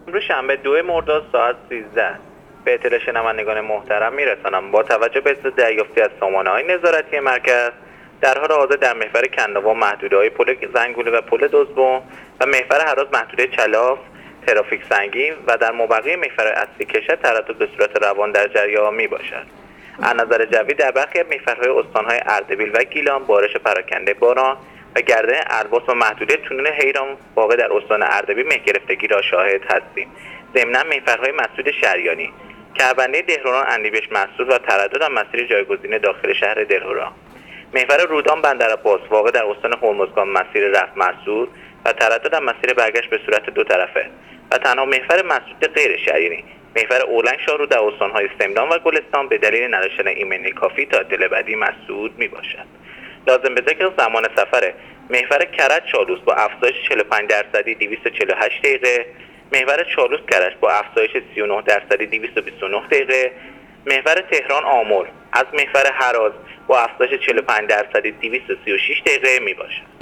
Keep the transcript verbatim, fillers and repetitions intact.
امروز شنبه دو مرداد ساعت سیزده به اطلاع شنوندگان محترم میرسانم با توجه به دریافتی از سامانه‌های نظارتی مرکز در حال حاضر در محور کندوان محدوده‌های پل زنگوله و پل دزبون و محور هراز محدوده چلاف ترافیک سنگین و در مابقی محور اصلی کشد تردد به صورت روان در جریان می باشد. از نظر جوی در برخی از محورهای استان‌های اردبیل و گیلان بارش پراکنده باران و گردن البرز و محدوده تونل حیران واقع در استان اردبیل مه گرفتگی را شاهد هستیم. ضمناً محورهای مسدود شریانی، کربنده دهروران اندیبش مسدود و تردد از مسیر جایگزین داخل شهر دهروران. محور رودان بندرعباس واقع در استان هرمزگان مسیر رفت مسدود و تردد از مسیر برگشت به صورت دو طرفه و تنها محور مسدود غیر شریانی محور اولنگ شاهرو در استان‌های سمنان و گلستان به دلیل نداشتن ایمنی کافی تا دل بعدی مسدود می باشد. لازم به ذکر زمان سفر محور کرج چالوس با افزایش چهل و پنج درصدی دویست و چهل و هشت دقیقه، محور چالوس کرج با افزایش سی و نه درصدی دویست و بیست و نه دقیقه، محور تهران آمل از محور هراز با افزایش چهل و پنج درصدی دویست و سی و شش دقیقه می باشد.